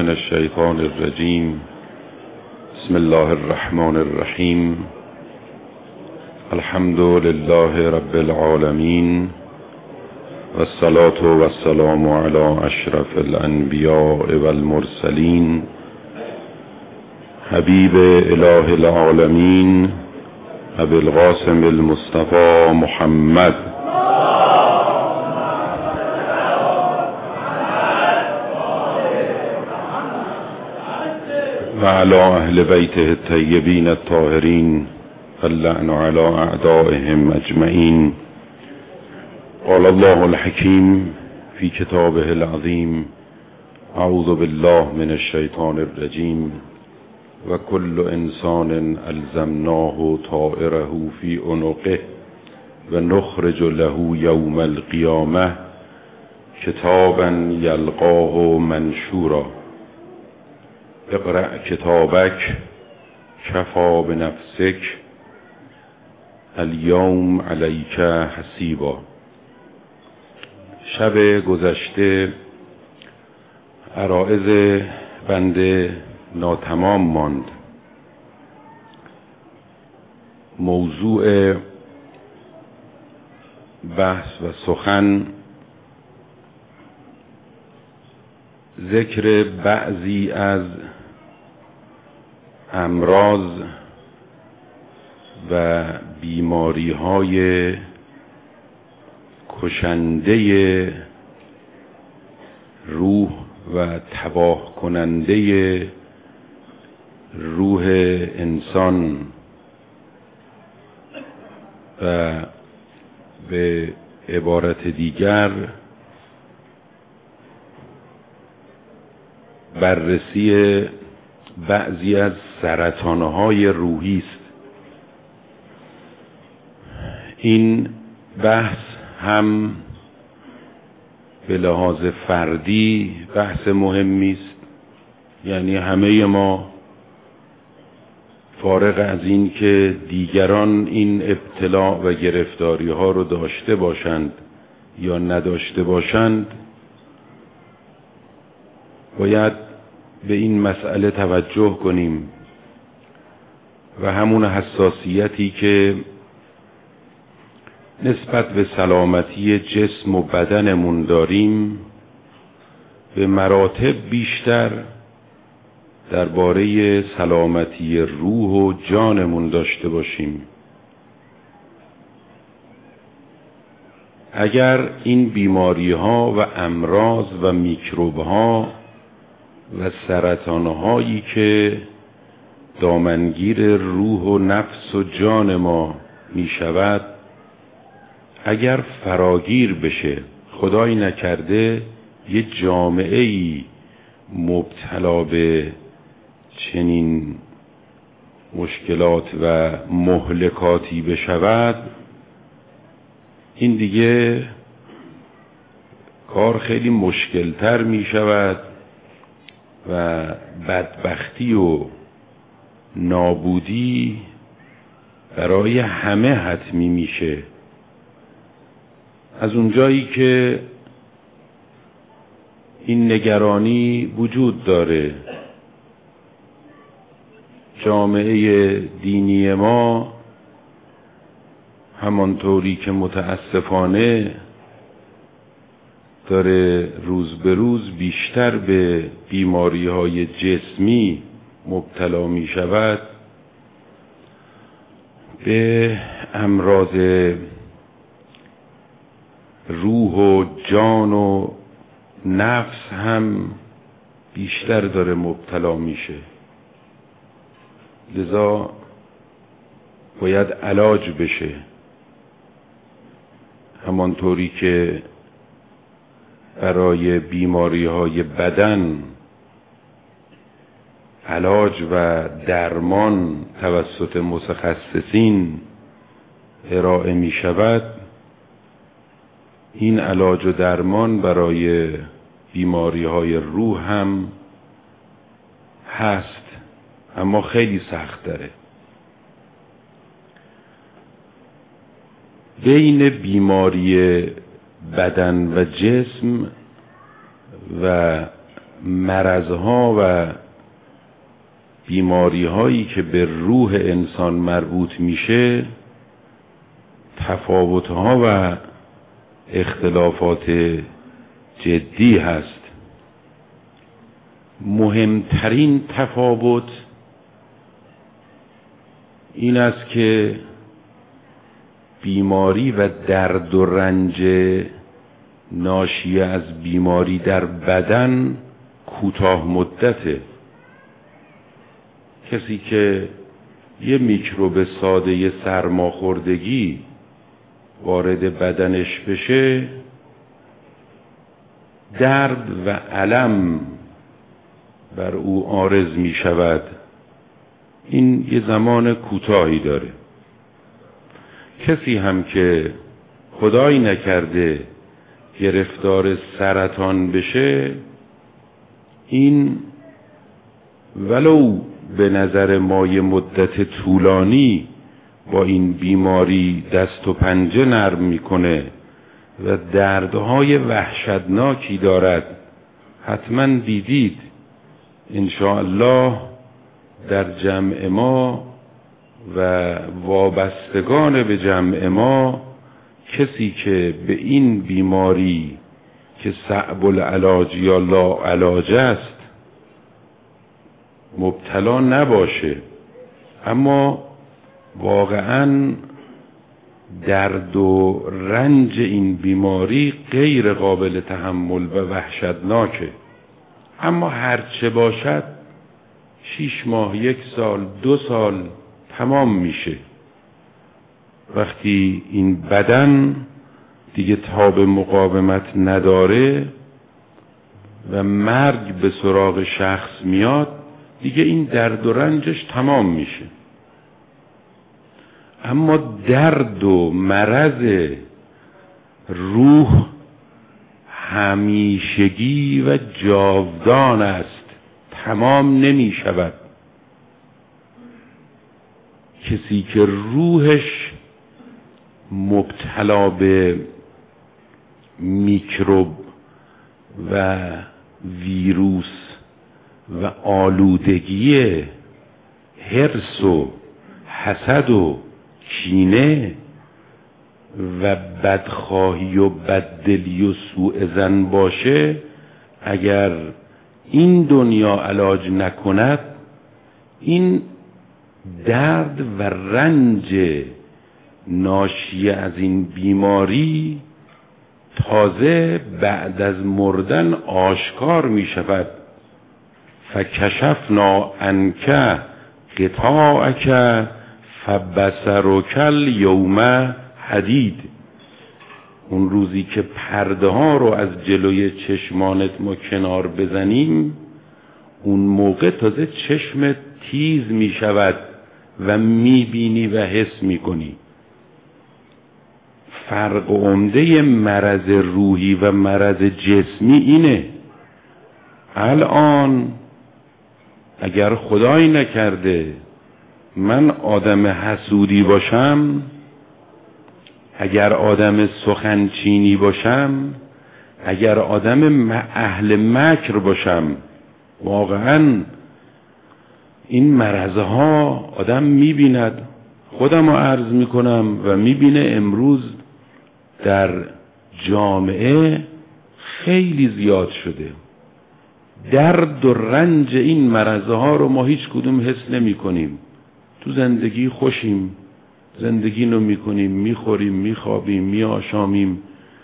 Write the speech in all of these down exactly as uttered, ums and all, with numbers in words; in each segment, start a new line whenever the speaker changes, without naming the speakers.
من الشیطان الرجیم. بسم الله الرحمن الرحیم. الحمد لله رب العالمین والصلاة والسلام علی اشرف الانبیاء والمرسلین حبیب اله العالمین ابی القاسم المصطفى محمد و علی اهل بیته الطیبین الطاهرین اللعن علی اعدائهم اجمعین. قال الله الحکیم فی کتابه العظیم اعوذ بالله من الشیطان الرجیم و کل انسان الزمناه طائره فی عنقه و نخرج له یوم القیامه کتابا یلقاه منشورا. اقرأ کتابک کفی بنفسک الیوم علیک حسیبا. شب گذشته عرایض بنده ناتمام ماند. موضوع بحث و سخن ذکر بعضی از امراض و بیماری های کشنده روح و تباه کننده روح انسان و به عبارت دیگر بررسی بعضی از سرطانهای روحی است. این بحث هم به لحاظ فردی بحث مهمی است، یعنی همه ما فارغ از این که دیگران این ابتلا و گرفتاری ها رو داشته باشند یا نداشته باشند باید به این مسئله توجه کنیم و همون حساسیتی که نسبت به سلامتی جسم و بدنمون داریم به مراتب بیشتر درباره سلامتی روح و جانمون داشته باشیم. اگر این بیماری ها و امراض و میکروب ها و سرطان هایی که دامنگیر روح و نفس و جان ما می شود اگر فراگیر بشه، خدای نکرده یه جامعه ای مبتلا به چنین مشکلات و مهلکاتی بشود، این دیگه کار خیلی مشکلتر می شود و بدبختی و نابودی برای همه حتمی میشه. از اونجایی که این نگرانی وجود داره، جامعه دینی ما همانطوری که متاسفانه داره روز به روز بیشتر به بیماری های جسمی مبتلا می شود، به امراض روح و جان و نفس هم بیشتر داره مبتلا میشه. لذا باید علاج بشه. همانطوری که برای بیماری های بدن علاج و درمان توسط متخصصین ارائه می شود، این علاج و درمان برای بیماری های روح هم هست، اما خیلی سخت داره. بین بیماری بدن و جسم و مرضها و بیماری هایی که به روح انسان مربوط میشه تفاوتها و اختلافات جدی هست. مهمترین تفاوت این است که بیماری و درد و رنج ناشی از بیماری در بدن کوتاه مدته. کسی که یه میکروب ساده سرماخوردگی وارد بدنش بشه درد و الم بر او عارض می شود. این یه زمان کوتاهی داره. کسی هم که خدایی نکرده گرفتار سرطان بشه، این ولو به نظر ما یه مدت طولانی با این بیماری دست و پنجه نرم میکنه و دردهای وحشتناکی دارد. حتما دیدید انشاءالله در جمع ما و وابستگان به جمع ما کسی که به این بیماری که صعب العلاج یا لا علاج است مبتلا نباشه، اما واقعا درد و رنج این بیماری غیر قابل تحمل و وحشتناکه، اما هرچه باشد شیش ماه، یک سال، دو سال تمام میشه. وقتی این بدن دیگه تاب مقاومت نداره و مرگ به سراغ شخص میاد، دیگه این درد و رنجش تمام میشه. اما درد و مرض روح همیشگی و جاودان است، تمام نمی شود. کسی که روحش مبتلا به میکروب و ویروس و آلودگی حرص و حسد و کینه و بدخواهی و بددلی و سوء ظن باشه، اگر این دنیا علاج نکند، این درد و رنج ناشی از این بیماری تازه بعد از مردن آشکار می شود. فکشفنا عنک غطاءک فبصرک الیوم حدید. اون روزی که پرده ها رو از جلوی چشمانت ما کنار بزنیم، اون موقع تازه چشمت تیز می شود و می بینی و حس می کنی. فرق عمده مرض روحی و مرض جسمی اینه. الان اگر خدایی نکرده من آدم حسودی باشم، اگر آدم سخنچینی باشم، اگر آدم اهل مکر باشم، واقعا این مرضها آدم میبیند. خودم رو عرض میکنم و میبینه امروز در جامعه خیلی زیاد شده. درد و رنج این مرضها رو ما هیچ کدوم حس نمی کنیم. تو زندگی خوشیم، زندگی رو میکنیم، میخوریم، میخوابیم، میآشامیم.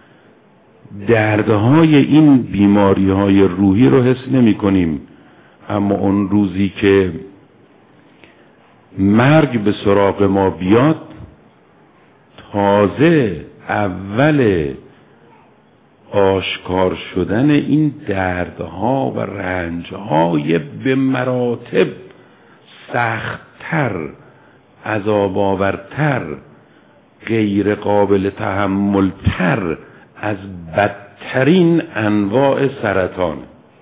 دردهای این بیماری های روحی رو حس نمی کنیم. اما اون روزی که مرگ به سراغ ما بیاد، تازه اول آشکار شدن این دردها و رنجهای به مراتب سختتر، عذاب آورتر، غیر قابل تحملتر از بدترین انواع سرطان.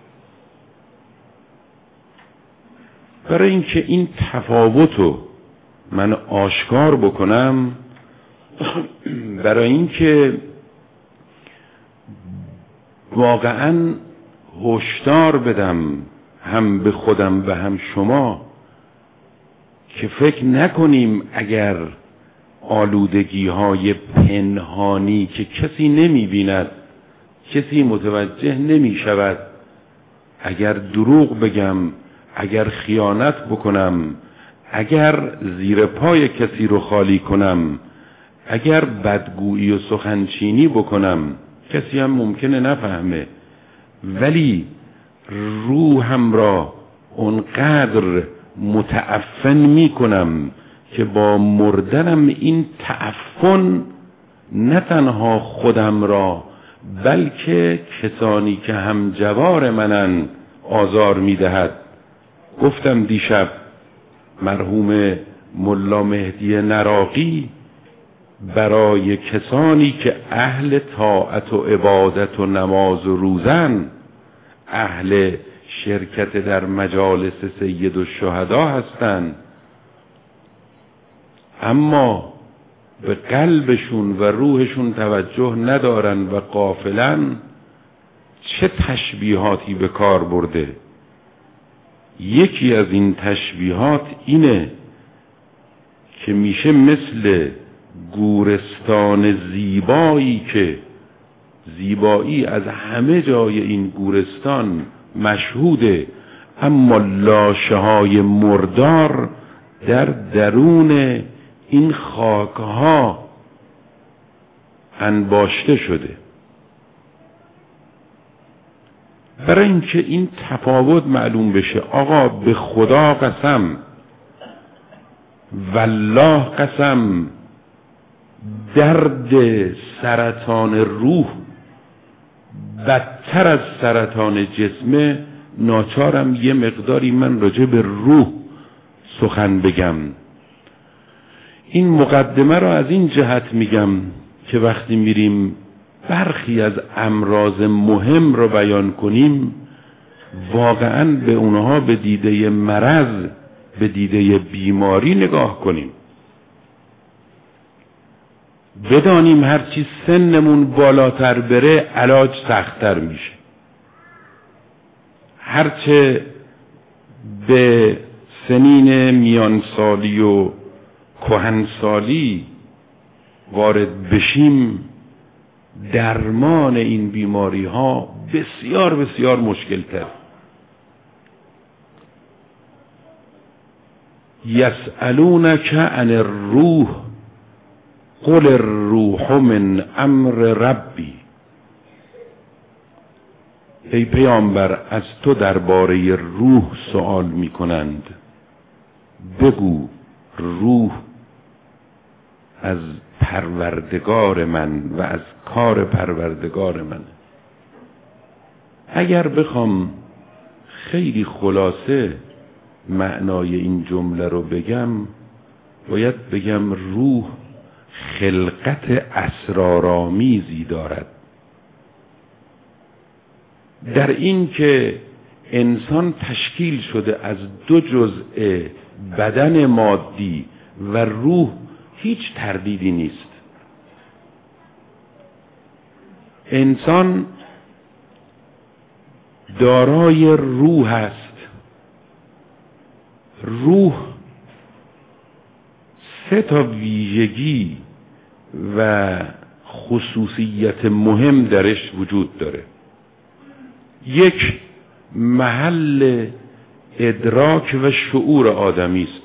برای اینکه این تفاوتو من آشکار بکنم، برای اینکه واقعا هشدار بدم هم به خودم و هم شما که فکر نکنیم اگر آلودگی های پنهانی که کسی نمی بیند، کسی متوجه نمی شود، اگر دروغ بگم، اگر خیانت بکنم، اگر زیر پای کسی رو خالی کنم، اگر بدگویی و سخنچینی بکنم، کسی هم ممکنه نفهمه، ولی روحم را اونقدر متعفن می کنم که با مردنم این تعفن نه تنها خودم را بلکه کسانی که هم جوار منن آزار می دهد. گفتم دیشب مرحوم ملا مهدی نراقی برای کسانی که اهل طاعت و عبادت و نماز و روزن، اهل شرکت در مجالس سید الشهدا هستند، اما به قلبشون و روحشون توجه ندارن و غافلن، چه تشبیهاتی به کار برده. یکی از این تشبیهات اینه که میشه مثل گورستان زیبایی که زیبایی از همه جای این گورستان مشهوده، اما لاشه های مردار در درون این خاکها انباشته شده. برای اینکه این تفاوت معلوم بشه، آقا به خدا قسم، والله قسم، درد سرطان روح بدتر از سرطان جسمه. ناچارم یه مقداری من راجع به روح سخن بگم. این مقدمه را از این جهت میگم که وقتی میریم برخی از امراض مهم رو بیان کنیم، واقعاً به اونها به دیده مرض، به دیده بیماری نگاه کنیم. بدانیم هرچی سنمون بالاتر بره علاج سخت‌تر میشه، هرچه به سنین میانسالی و کهنسالی وارد بشیم درمان این بیماری ها بسیار بسیار مشکل تر. یسألونک عن الروح قل الروح من امر ربی. ای پیامبر، از تو درباره روح سوال می کنند، بگو روح از پروردگار من و از کار پروردگار من. اگر بخوام خیلی خلاصه معنای این جمله رو بگم، باید بگم روح خلقت اسرارآمیزی دارد، در این که انسان تشکیل شده از دو جزء بدن مادی و روح. هیچ تردیدی نیست، انسان دارای روح است. روح سه تا ویژگی و خصوصیت مهم درش وجود داره. یک، محل ادراک و شعور آدمی است.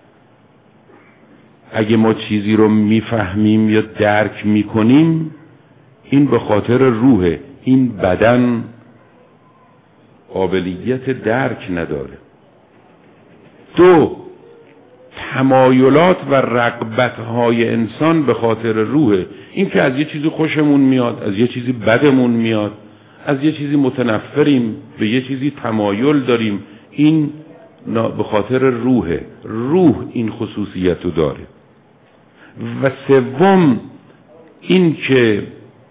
اگه ما چیزی رو میفهمیم یا درک میکنیم، این به خاطر روحه. این بدن قابلیت درک نداره. دو، تمایلات و رغبت‌های انسان به خاطر روحه. این که از یه چیزی خوشمون میاد، از یه چیزی بدمون میاد، از یه چیزی متنفریم، به یه چیزی تمایل داریم، این به خاطر روحه. روح این خصوصیت رو داره. و سوم، این که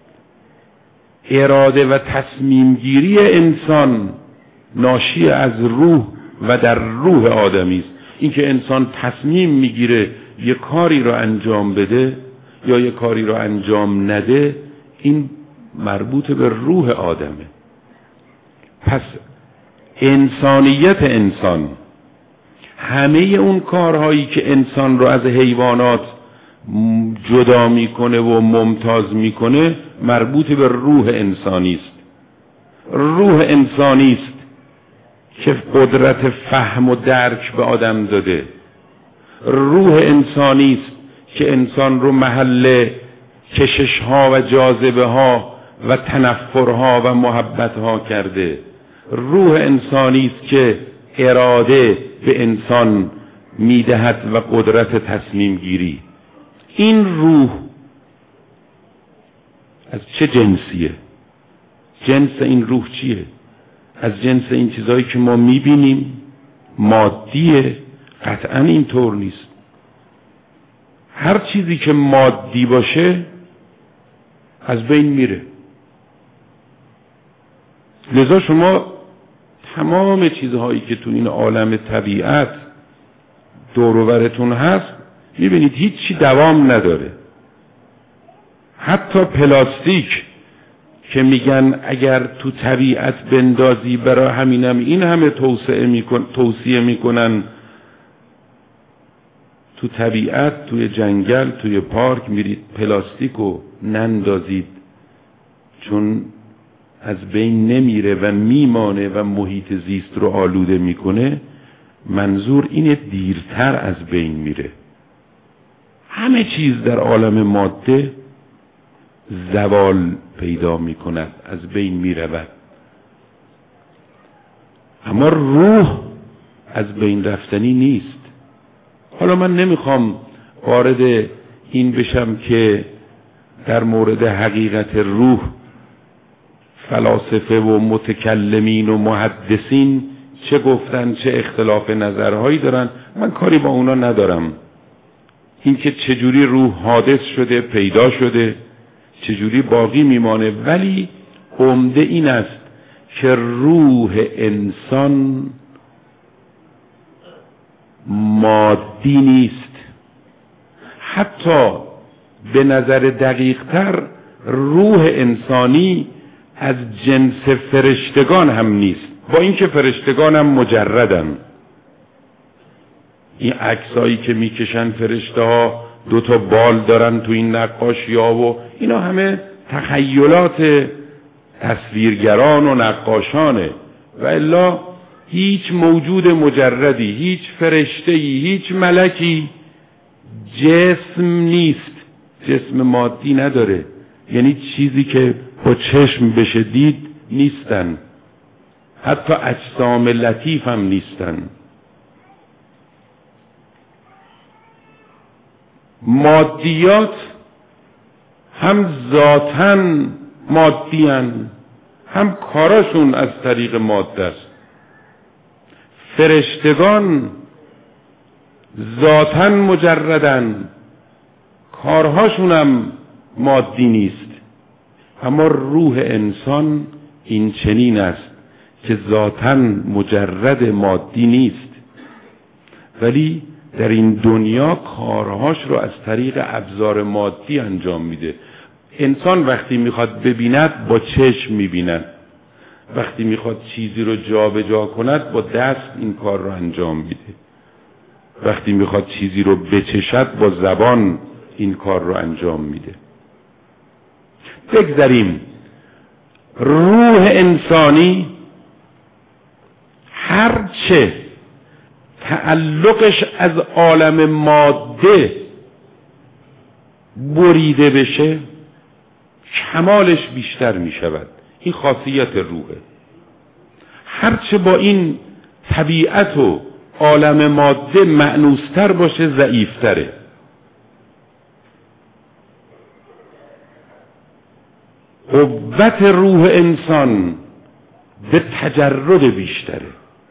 اراده و تصمیم گیری انسان ناشی از روح و در روح آدمی است. این که انسان تصمیم میگیره یه کاری رو انجام بده یا یه کاری رو انجام نده، این مربوط به روح آدمه. پس انسانیت انسان، همه اون کارهایی که انسان رو از حیوانات جدا میکنه و ممتاز میکنه مربوط به روح انسانی است. روح انسانی است که قدرت فهم و درک به آدم داده. روح انسانی است که انسان رو محل کشش ها و جاذبه ها و تنفرها و محبت ها کرده. روح انسانی است که اراده به انسان میدهد و قدرت تصمیم گیری. این روح از چه جنسیه؟ جنس این روح چیه؟ از جنس این چیزایی که ما میبینیم مادیه؟ قطعا اینطور نیست. هر چیزی که مادی باشه از بین میره. لذا شما تمام چیزهایی که تو این عالم طبیعت دور و برتون هست میبینید هیچی دوام نداره. حتی پلاستیک که میگن اگر تو طبیعت بندازی برای همینم این همه توسعه میکن توصیه میکنن تو طبیعت، توی جنگل، توی پارک میرید پلاستیکو نندازید چون از بین نمیره و میمانه و محیط زیست رو آلوده میکنه. منظور اینه دیرتر از بین میره. همه چیز در عالم ماده زوال پیدا میکند، از بین میرود، اما روح از بین رفتنی نیست. حالا من نمیخوام وارد این بشم که در مورد حقیقت روح فلاسفه و متکلمین و محدثین چه گفتن، چه اختلاف نظرهایی دارن، من کاری با اونا ندارم. این که چجوری روح حادث شده، پیدا شده، چجوری باقی میمانه، ولی عمده این است که روح انسان مادی نیست. حتی به نظر دقیق‌تر روح انسانی از جنس فرشتگان هم نیست، با اینکه فرشتگان هم مجردن. این عکسایی که میکشن فرشته ها دو تا بال دارن تو این نقاشی ها و اینا همه تخیلات تصویرگران و نقاشانه و الا هیچ موجود مجردی، هیچ فرشته‌ای، هیچ ملکی جسم نیست، جسم مادی نداره. یعنی چیزی که با چشم بشه دید نیستن، حتی اجسام لطیف هم نیستن. مادیات هم ذاتاً مادی هن، هم کاراشون از طریق ماده است. فرشتگان ذاتاً مجردن، کارهاشون هم مادی نیست. اما روح انسان این چنین است که ذاتاً مجرد مادی نیست، ولی در این دنیا کارهاش رو از طریق ابزار مادی انجام میده. انسان وقتی میخواد ببیند با چشم میبیند، وقتی میخواد چیزی رو جا به جا کند با دست این کار رو انجام میده، وقتی میخواد چیزی رو بچشد با زبان این کار رو انجام میده. بگذاریم روح انسانی هرچه تعلقش از عالم ماده بریده بشه کمالش بیشتر می شود. این خاصیت روحه. هرچه با این طبیعت و عالم ماده مأنوستر باشه ضعیفتره. قوت روح انسان به تجرد بیشتره.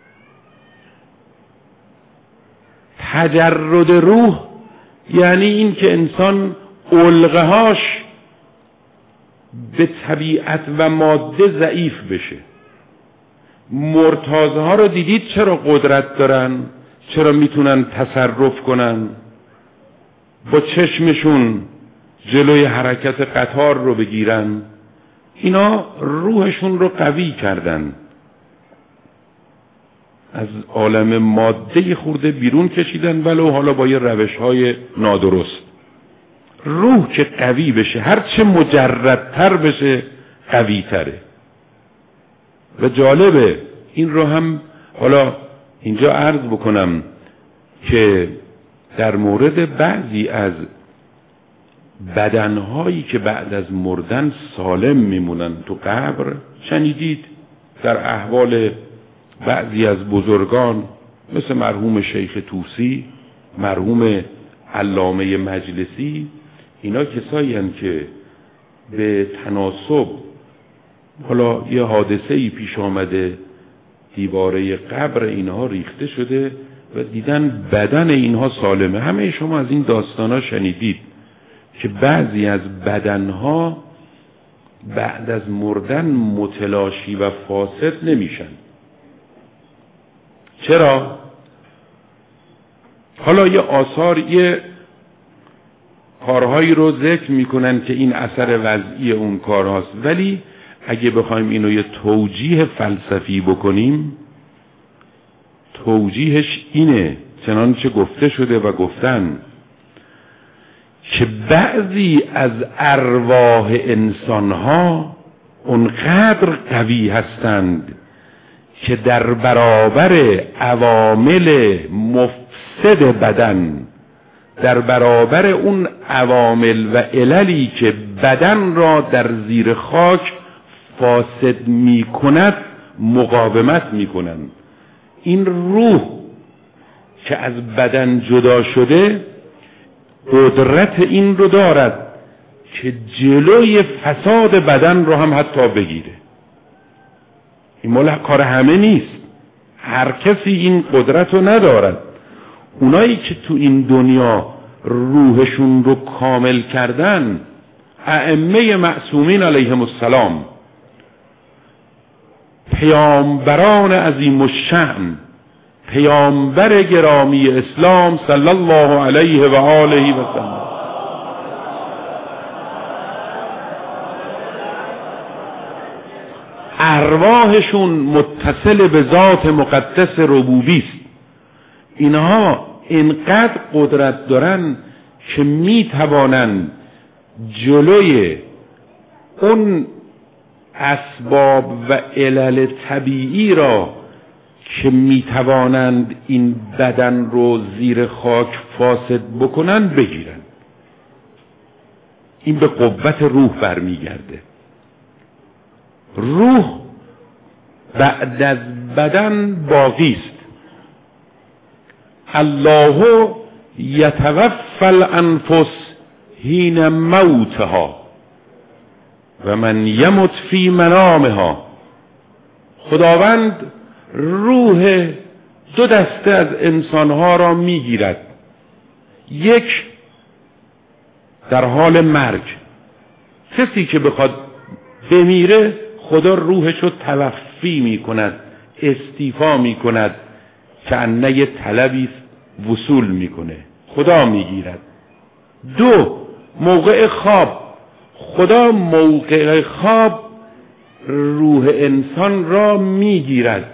تجرد روح یعنی این که انسان علقه‌هاش به طبیعت و ماده ضعیف بشه. مرتازها رو دیدید چرا قدرت دارن؟ چرا میتونن تصرف کنن؟ با چشمشون جلوی حرکت قطار رو بگیرن. اینا روحشون رو قوی کردن. از عالم ماده خورده بیرون کشیدن، ولو حالا با یه روش های نادرست. روح که قوی بشه، هرچه مجردتر بشه قوی تره. و جالبه این رو هم حالا اینجا عرض بکنم که در مورد بعضی از بدنهایی که بعد از مردن سالم میمونن تو قبر شنیدید در احوال بعضی از بزرگان مثل مرحوم شیخ طوسی، مرحوم علامه مجلسی. اینا کسایی هستند که به تناسب حالا یه حادثه‌ای پیش آمده، دیواره قبر اینها ریخته شده و دیدن بدن اینها سالمه. همه شما از این داستانا شنیدید که بعضی از بدنها بعد از مردن متلاشی و فاسد نمیشن. چرا؟ حالا یه آثار، یه کارهایی رو ذکر میکنن که این اثر وضعی اون کارهاست، ولی اگه بخوایم اینو یه توجیه فلسفی بکنیم، توجیهش اینه چنانچه گفته شده و گفتن که بعضی از ارواح انسانها اونقدر قوی هستند که در برابر عوامل مفسد بدن، در برابر اون عوامل و عللی که بدن را در زیر خاک فاسد می کند مقاومت می کنند. این روح که از بدن جدا شده قدرت این رو دارد که جلوی فساد بدن رو هم حتی بگیره. این مال کار همه نیست، هر کسی این قدرت رو ندارد. اونایی که تو این دنیا روحشون رو کامل کردن، ائمه معصومین علیهم السلام، پیامبران عظیم الشأن، پیامبر گرامی اسلام صلی الله علیه و آله و سلم، ارواحشون متصل به ذات مقدس ربوبی است. اینها اینقدر قدرت دارن که می توانند جلوی اون اسباب و علل طبیعی را که می توانند این بدن رو زیر خاک فاسد بکنن بگیرن. این به قوت روح برمیگرده. روح بعد از بدن باقی است. الله یتوفی الانفس حین موتها و من یمت فی منامها. خداوند روح دو دسته از انسانها را میگیرد. یک در حال مرگ، کسی که بخواد بمیره خدا روحش رو توفی میکند، استیفا میکند، که انه یه طلبی وصول میکنه، خدا میگیرد. دو موقع خواب، خدا موقع خواب روح انسان را میگیرد.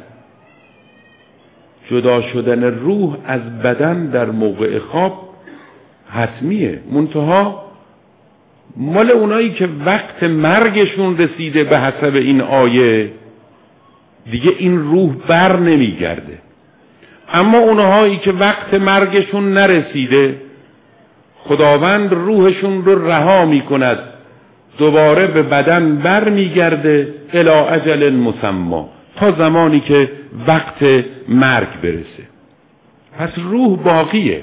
جدا شدن روح از بدن در موقع خواب حتمیه، منتها مال اونایی که وقت مرگشون رسیده به حسب این آیه دیگه این روح بر نمیگرده. اما اونهایی که وقت مرگشون نرسیده خداوند روحشون رو رها میکند، دوباره به بدن بر میگرده الی اجل مسمی، تا زمانی که وقت مرگ برسه. پس روح باقیه.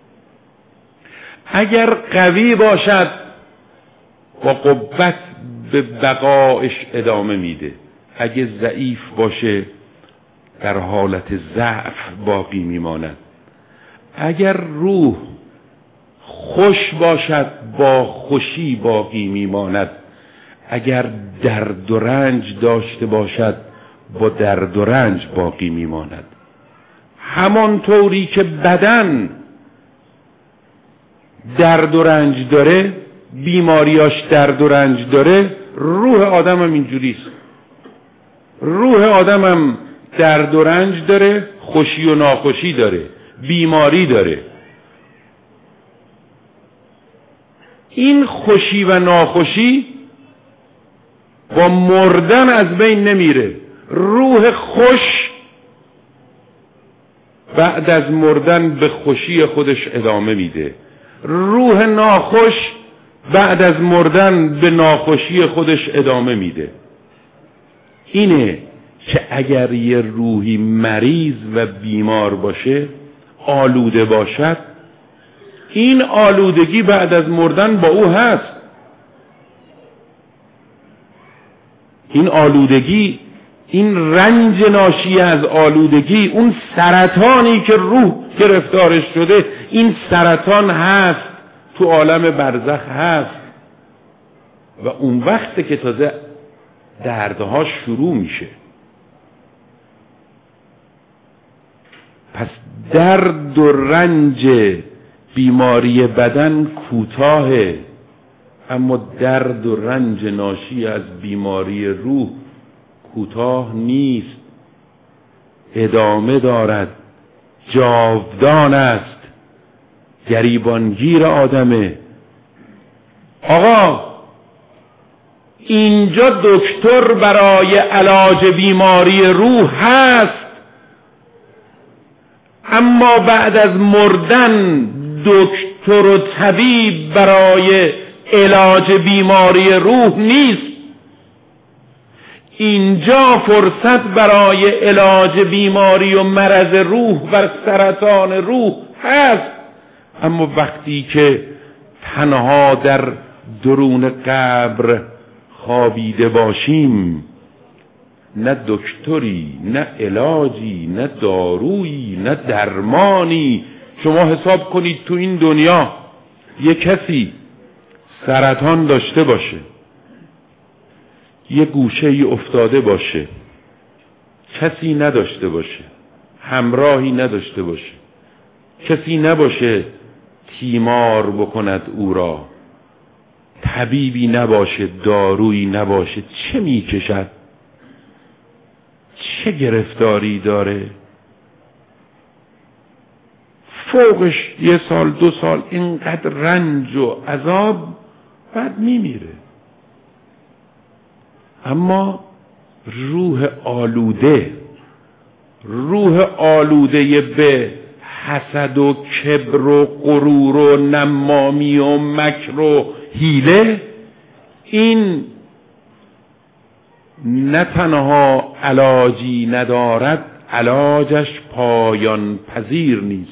اگر قوی باشد با قوت به بقایش ادامه میده، اگه ضعیف باشه در حالت ضعف باقی میماند. اگر روح خوش باشد با خوشی باقی میماند. اگر درد و رنج داشته باشد با درد و رنج باقی میماند. همانطوری که بدن درد و رنج داره، بیماریاش درد و رنج داره، روح آدم هم اینجوریست. روح آدم هم درد و رنج داره، خوشی و ناخوشی داره، بیماری داره. این خوشی و ناخوشی با مردن از بین نمیره. روح خوش بعد از مردن به خوشی خودش ادامه میده، روح ناخوش بعد از مردن به ناخوشی خودش ادامه میده. اینه که اگر یه روحی مریض و بیمار باشه، آلوده باشد، این آلودگی بعد از مردن با او هست. این آلودگی، این رنج ناشی از آلودگی، اون سرطانی که روح گرفتارش شده، این سرطان هست، تو عالم برزخ هست و اون وقته که تازه دردها شروع میشه. پس درد و رنج بیماری بدن کوتاهه، اما درد و رنج ناشی از بیماری روح کوتاه نیست، ادامه دارد، جاودان است، گریبانگیر آدمه. آقا اینجا دکتر برای علاج بیماری روح هست، اما بعد از مردن دکتر و طبیب برای علاج بیماری روح نیست. اینجا فرصت برای علاج بیماری و مرض روح و سرطان روح هست، اما وقتی که تنها در درون قبر خوابیده باشیم، نه دکتری، نه علاجی، نه دارویی، نه درمانی. شما حساب کنید تو این دنیا یک کسی سرطان داشته باشه، یه گوشه ای افتاده باشه، کسی نداشته باشه، همراهی نداشته باشه، کسی نباشه تیمار بکند او را، طبیبی نباشه، دارویی نباشه، چه میکشد؟ چه گرفتاری داره؟ فوقش یه سال دو سال اینقدر رنج و عذاب، بعد میمیره. اما روح آلوده، روح آلوده به حسد و کبر و غرور و نمامی و مکر و حیله، این نه تنها علاجی ندارد، علاجش پایان پذیر نیست.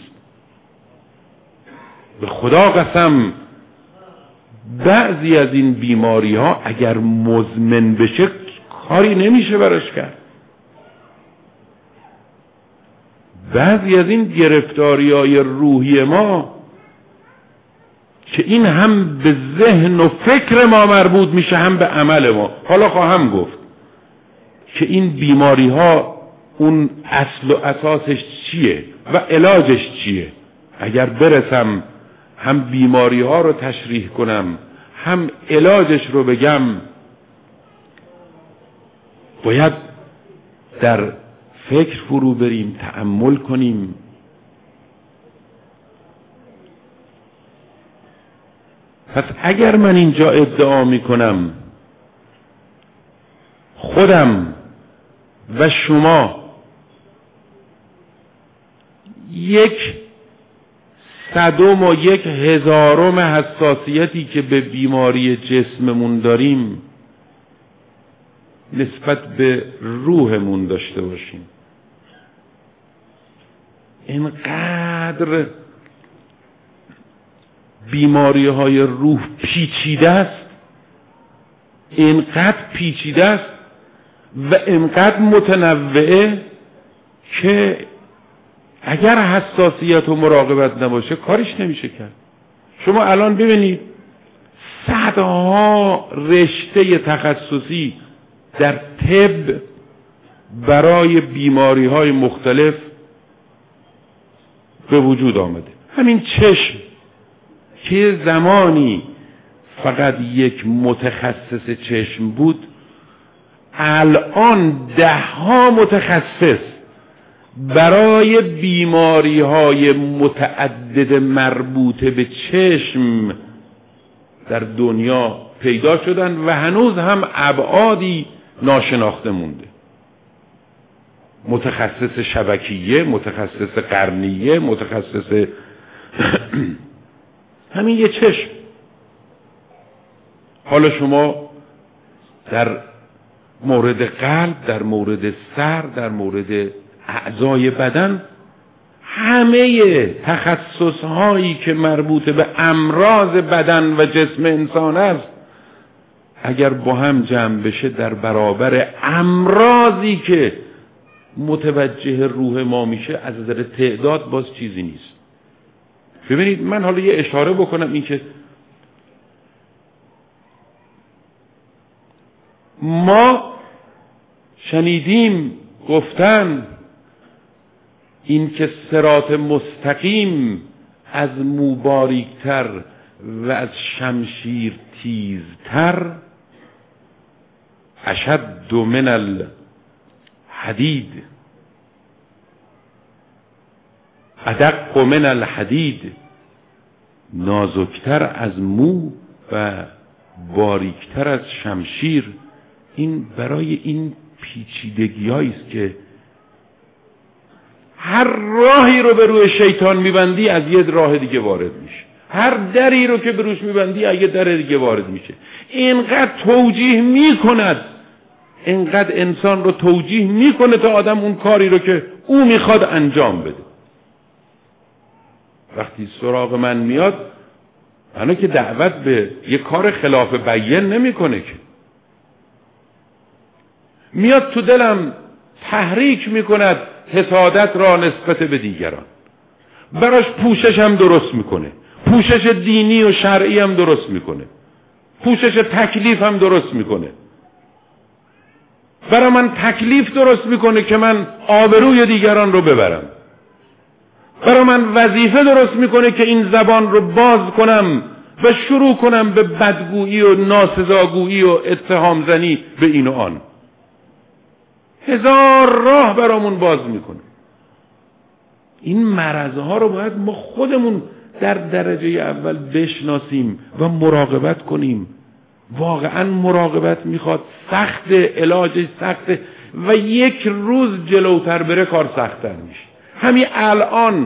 به خدا قسم بعضی از این بیماری ها اگر مزمن بشه کاری نمیشه براش کرد. بعضی از این گرفتاری های روحی ما که این هم به ذهن و فکر ما مربوط میشه، هم به عمل ما. حالا خواهم گفت که این بیماری ها اون اصل و اساسش چیه و علاجش چیه. اگر برسم هم بیماری ها رو تشریح کنم، هم علاجش رو بگم، باید در فکر فرو بریم، تأمل کنیم. پس اگر من اینجا ادعا می کنم خودم و شما یک صدم و یک هزارم حساسیتی که به بیماری جسممون داریم نسبت به روحمون داشته باشیم، اینقدر بیماری های روح پیچیده است، اینقدر پیچیده است و اینقدر متنوعه که اگر حساسیت و مراقبت نباشه کارش نمیشه کرد. شما الان ببینید صدها رشته تخصصی در طب برای بیماری های مختلف به وجود آمده. همین چشم که زمانی فقط یک متخصص چشم بود، الان ده ها متخصص برای بیماری های متعدد مربوط به چشم در دنیا پیدا شدن و هنوز هم ابعادی ناشناخته مونده. متخصص شبکیه، متخصص قرنیه، متخصص همین یه چشم. حالا شما در مورد قلب، در مورد سر، در مورد اعضای بدن، همه تخصص هایی که مربوط به امراض بدن و جسم انسان است اگر با هم جمع بشه در برابر امراضی که متوجه روح ما میشه از نظر تعداد باز چیزی نیست. ببینید من حالا یه اشاره بکنم، این که ما شنیدیم گفتن این که صراط مستقیم از مو باریکتر و از شمشیر تیزتر، اشد من الحدید، ادق من الحدید، نازکتر از مو و باریکتر از شمشیر. این برای این پیچیدگی است که هر راهی رو به روی شیطان میبندی از یه راه دیگه وارد میشه، هر دری رو که به روش میبندی از یه در دیگه وارد میشه. اینقدر توجیه میکند، اینقدر انسان رو توجیه میکنه تا آدم اون کاری رو که او میخواد انجام بده. وقتی سراغ من میاد، منو که دعوت به یه کار خلاف بیان نمیکنه که، میاد تو دلم تحریک میکند حسادت را نسبت به دیگران، براش پوشش هم درست میکنه، پوشش دینی و شرعی هم درست میکنه، پوشش تکلیف هم درست میکنه، برای من تکلیف درست میکنه که من آبروی دیگران رو ببرم، برای من وظیفه درست میکنه که این زبان رو باز کنم و شروع کنم به بدگویی و ناسزاگویی و اتهام زنی به این و آن. هزار راه برامون باز میکنه. این مرضها رو باید ما خودمون در درجه اول بشناسیم و مراقبت کنیم. واقعا مراقبت میخواد، سخت، علاجش سخته و یک روز جلوتر بره کار سخت‌تر میشه. همین الان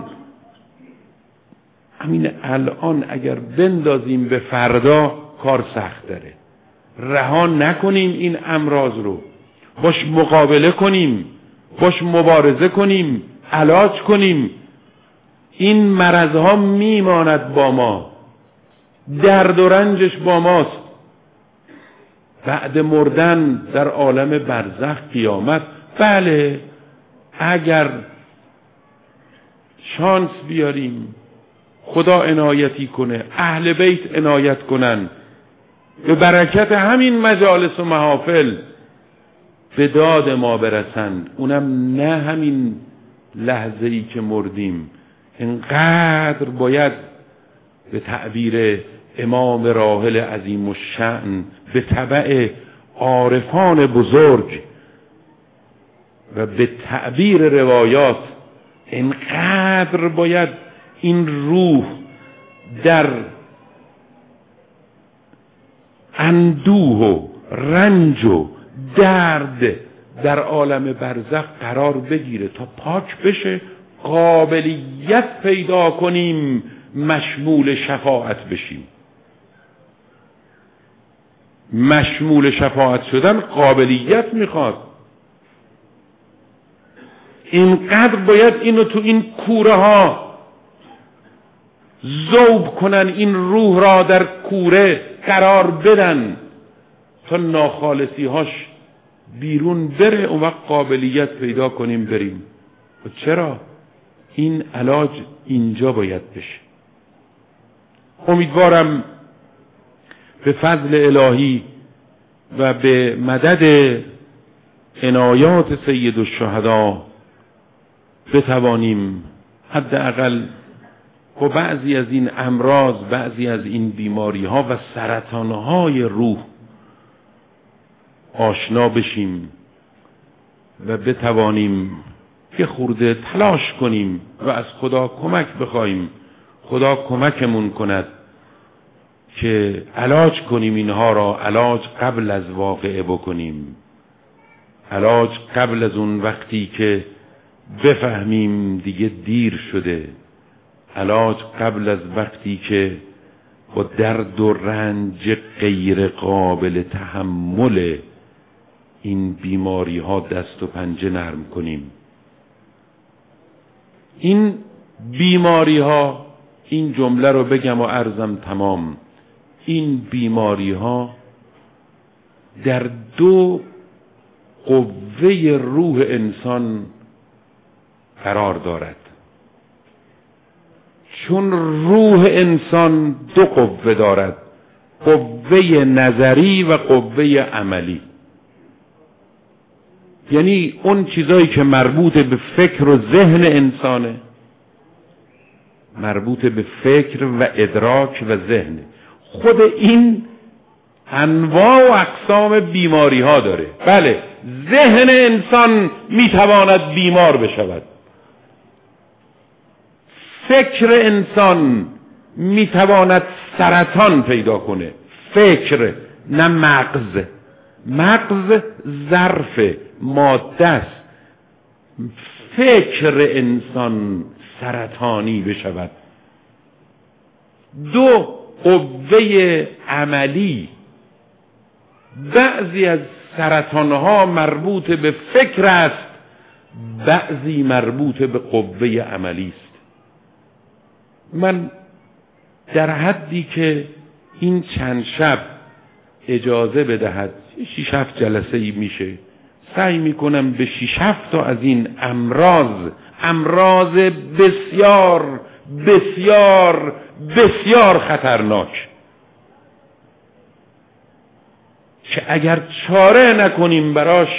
همین الان اگر بندازیم به فردا کار سخت داره. رها نکنیم این امراض رو، باش مقابله کنیم، باش مبارزه کنیم، علاج کنیم. این مرضها میماند با ما، درد و رنجش با ماست. بعد مردن در عالم برزخ، قیامت، بله اگر شانس بیاریم، خدا عنایتی کنه، اهل بیت عنایت کنن، به برکت همین مجالس و محافل به داد ما برسند، اونم نه همین لحظه ای که مردیم. اینقدر باید به تعبیر امام راحل عظیم الشأن، به تبع عارفان بزرگ و به تعبیر روایات، اینقدر باید این روح در اندوه و رنج و درد در عالم برزخ قرار بگیره تا پاک بشه، قابلیت پیدا کنیم مشمول شفاعت بشیم. مشمول شفاعت شدن قابلیت میخواد. اینقدر باید اینو تو این کوره ها ذوب کنن، این روح را در کوره قرار بدن تا ناخالصی هاش بیرون بره، اون وقت قابلیت پیدا کنیم بریم. و چرا؟ این علاج اینجا باید بشه. امیدوارم به فضل الهی و به مدد عنایات سید الشهدا بتوانیم حداقل با بعضی از این امراض، بعضی از این بیماری ها و سرطان های روح آشنا بشیم و بتوانیم یه خورده تلاش کنیم و از خدا کمک بخوایم، خدا کمکمون کند که علاج کنیم اینها را، علاج قبل از واقعه بکنیم، علاج قبل از اون وقتی که بفهمیم دیگه دیر شده، علاج قبل از وقتی که با درد و رنج غیر قابل تحمل این بیماری ها دست و پنجه نرم کنیم. این بیماری ها، این جمله رو بگم و عرضم تمام، این بیماری ها در دو قوه روح انسان قرار دارد. چون روح انسان دو قوه دارد، قوه نظری و قوه عملی. یعنی اون چیزایی که مربوط به فکر و ذهن انسانه، مربوط به فکر و ادراک و ذهن، خود این انواع و اقسام بیماری ها داره. بله، ذهن انسان میتواند بیمار بشود، فکر انسان میتواند سرطان پیدا کنه، فکر نه مغز. مغز ظرف ماده است، فکر انسان سرطانی بشود. دو قوه عملی، بعضی از سرطانها مربوط به فکر است، بعضی مربوط به قوه عملی است. من در حدی که این چند شب اجازه بدهد، شیش هفت جلسه ای میشه، سعی میکنم به شیش هفت تا از این امراض، امراض بسیار بسیار بسیار خطرناک که اگر چاره نکنیم براش،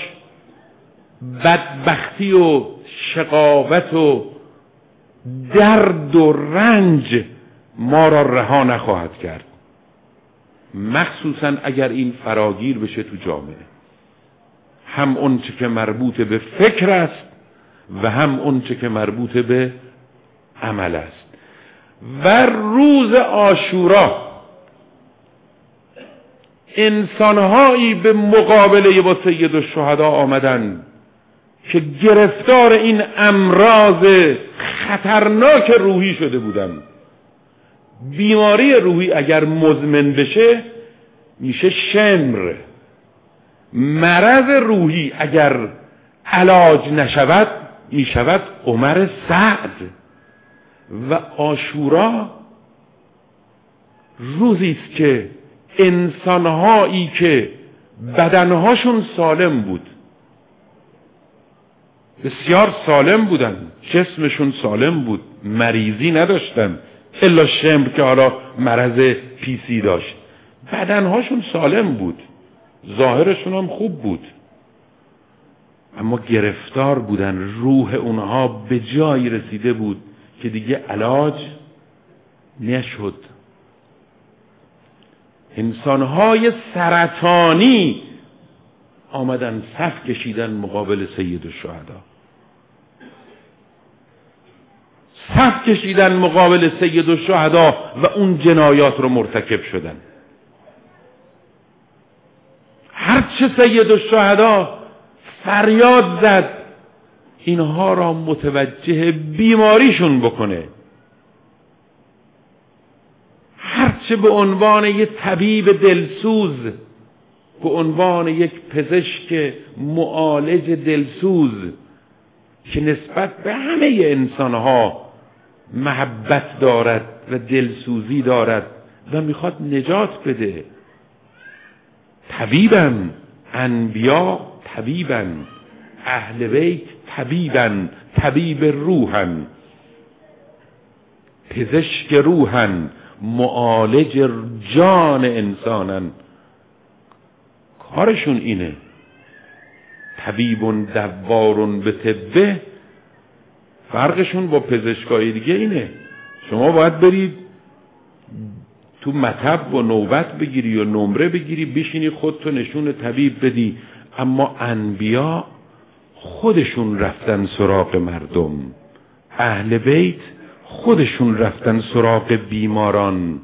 بدبختی و شقاوت و درد و رنج ما را رها نخواهد کرد، مخصوصا اگر این فراگیر بشه تو جامعه. هم اون چه که مربوط به فکر است و هم اون چه که مربوط به عمل است. و روز عاشورا انسانهایی به مقابله با سید الشهدا آمدن که گرفتار این امراض خطرناک روحی شده بودن. بیماری روحی اگر مزمن بشه میشه شمر، مرض روحی اگر علاج نشود میشود عمر سعد. و عاشورا روزی است که انسانهایی که بدنهاشون سالم بود، بسیار سالم بودن، جسمشون سالم بود، مریضی نداشتن الا شمر که حالا مرض پیسی داشت، بدنهاشون سالم بود، ظاهرشون هم خوب بود، اما گرفتار بودن. روح اونها به جایی رسیده بود که دیگه علاج نشد. انسانهای سرطانی آمدن صف کشیدن مقابل سید الشهدا، صف کشیدن مقابل سید الشهدا و اون جنایات رو مرتکب شدن. هرچه سید الشهدا فریاد زد اینها را متوجه بیماریشون بکنه، هرچه به عنوان یک طبیب دلسوز، به عنوان یک پزشک معالج دلسوز که نسبت به همه انسانها محبت دارد و دلسوزی دارد و میخواد نجات بده. طبیبن، انبیا طبیبن، اهل بیت طبیبن، طبیب روحن، پزشک روحن، معالج جان انسانن. کارشون اینه. طبیبون دوارون به طبه، فرقشون با پزشکای دیگه اینه. شما باید برید تو مطب و نوبت بگیری و نمره بگیری، بشینی خودتو نشون طبیب بدی، اما انبیا خودشون رفتن سراغ مردم، اهل بیت خودشون رفتن سراغ بیماران.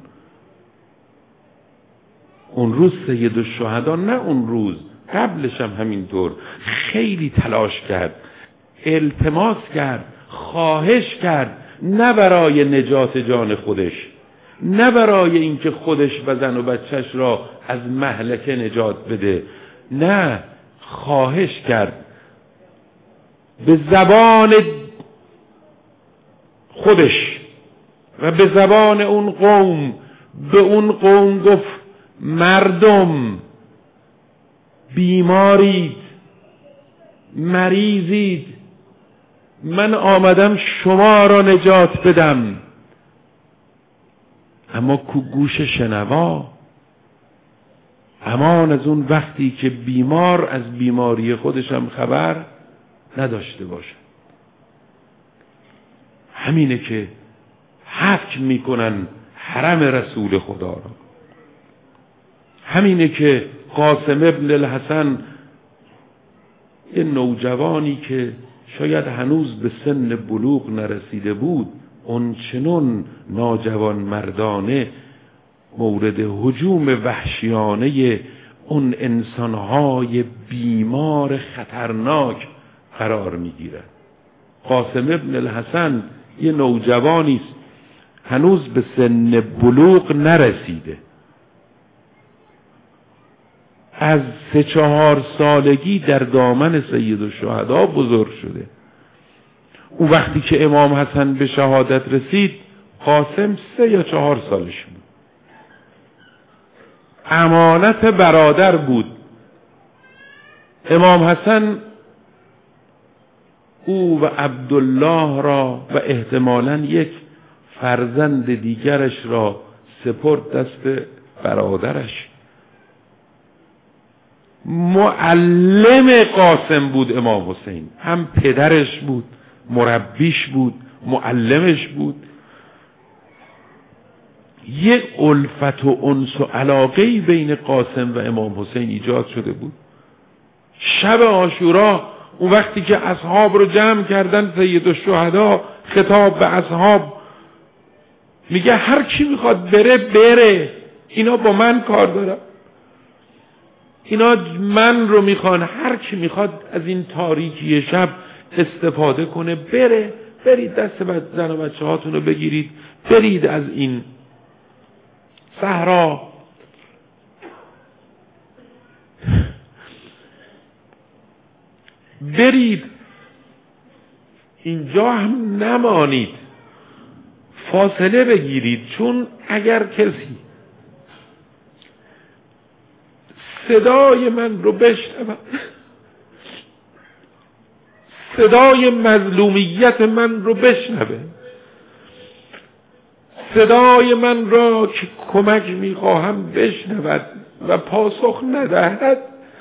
اون روز سید الشهدا، نه اون روز، قبلش هم همینطور، خیلی تلاش کرد، التماس کرد، خواهش کرد، نه برای نجات جان خودش، نه برای اینکه خودش و زن و بچهش را از مهلکه نجات بده، نه، خواهش کرد به زبان خودش و به زبان اون قوم، به اون قوم گفت مردم بیمارید، مریضید، من آمدم شما را نجات بدم. اما کو گوش شنوا، امان از اون وقتی که بیمار از بیماری خودش هم خبر نداشته باشه. همینه که حکم میکنن حرم رسول خدا را. همینه که قاسم ابن الحسن، یه نوجوانی که شاید هنوز به سن بلوغ نرسیده بود، اون چنون ناجوان مردانه مورد هجوم وحشیانه اون انسانهای بیمار خطرناک قرار میگیره. قاسم ابن الحسن یه نوجوانی است، هنوز به سن بلوغ نرسیده، از سه چهار سالگی در دامن سید الشهدا بزرگ شده. او وقتی که امام حسن به شهادت رسید، قاسم سه یا چهار سالش بود. امانت برادر بود. امام حسن او و عبدالله را و احتمالاً یک فرزند دیگرش را سپرد دست برادرش. معلم قاسم بود امام حسین، هم پدرش بود، مربیش بود، معلمش بود. یک الفت و انس و علاقه‌ای بین قاسم و امام حسین ایجاد شده بود. شب عاشورا، اون وقتی که اصحاب رو جمع کردن، سید الشهدا خطاب به اصحاب میگه هر کی میخواد بره بره، اینا با من کار دارن، اینا من رو میخوان، هر کی میخواد از این تاریکی شب استفاده کنه بره، برید دست زن و بچه هاتون رو بگیرید، برید از این صحرا، برید اینجا هم نمانید، فاصله بگیرید، چون اگر کسی صدای من رو بشنوه، صدای مظلومیت من رو بشنوه، صدای من را که کمک میخواهم بشنود و پاسخ ندهد،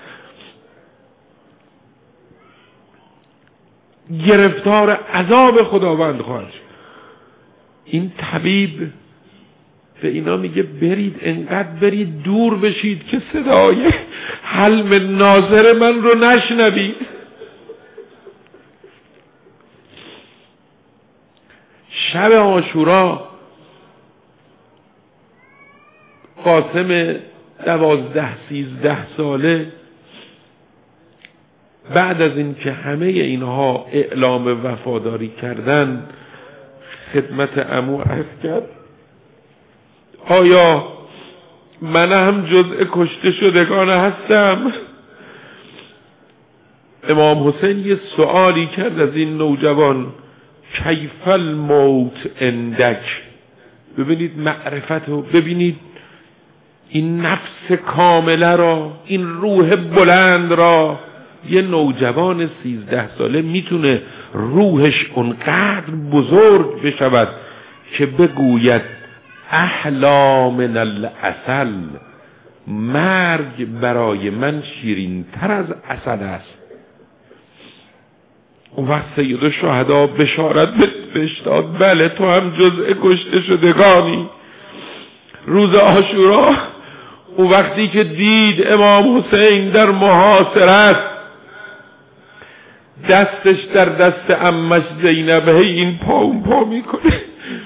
گرفتار عذاب خداوند خواهد شد. این طبیب به اینا میگه برید، انقدر برید دور بشید که صدای حلم ناظر من رو نشنوید. شب عاشورا قاسم دوازده سیزده ساله بعد از این که همه اینها اعلام وفاداری کردن، خدمت عمو عرض کرد آیا من هم جزء کشته شدگان هستم؟ امام حسین یه سوالی کرد از این نوجوان، کیف الموت اندک. ببینید معرفت رو، ببینید این نفس کامله را، این روح بلند را. یه نوجوان سیزده ساله میتونه روحش اونقدر بزرگ بشود که بگوید احلا من العسل، مرگ برای من شیرین تر از عسل است. اون وقت سید الشهدا بشارت بهش داد بله تو هم جزء کشته شدگانی. روز عاشورا اون وقتی که دید امام حسین در محاصره است، دستش در دست عمش زینب، هی این پا اون پا میکنه.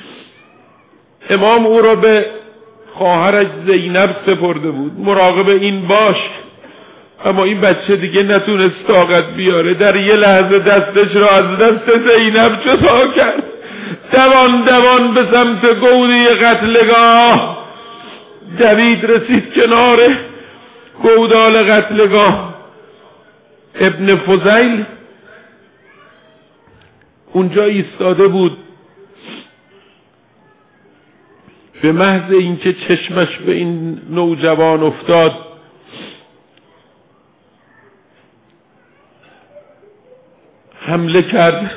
امام او را به خواهرش زینب سپرده بود، مراقب این باش. اما این بچه دیگه نتونست طاقت بیاره، در یه لحظه دستش را از دست زینب جدا کرد، دوان دوان به سمت گودی قتلگاه دوید، رسید کنار گودال قتلگاه. ابن فضیل اونجا ایستاده بود، به محض اینکه چشمش به این نوجوان افتاد حمله کرد،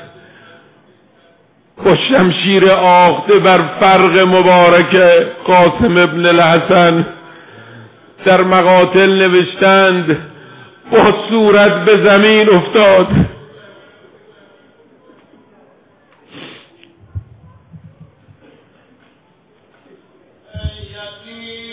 با شمشیر آخته بر فرق مبارک قاسم ابن الحسن. در مقاتل نوشتند با صورت به زمین افتاد.
یتیم